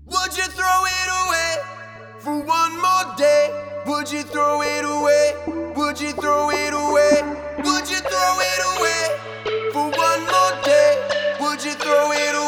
Would you throw it away for one more day? Would you throw it away? Would you throw it away? Would you throw it away for one more day? Would you throw it away?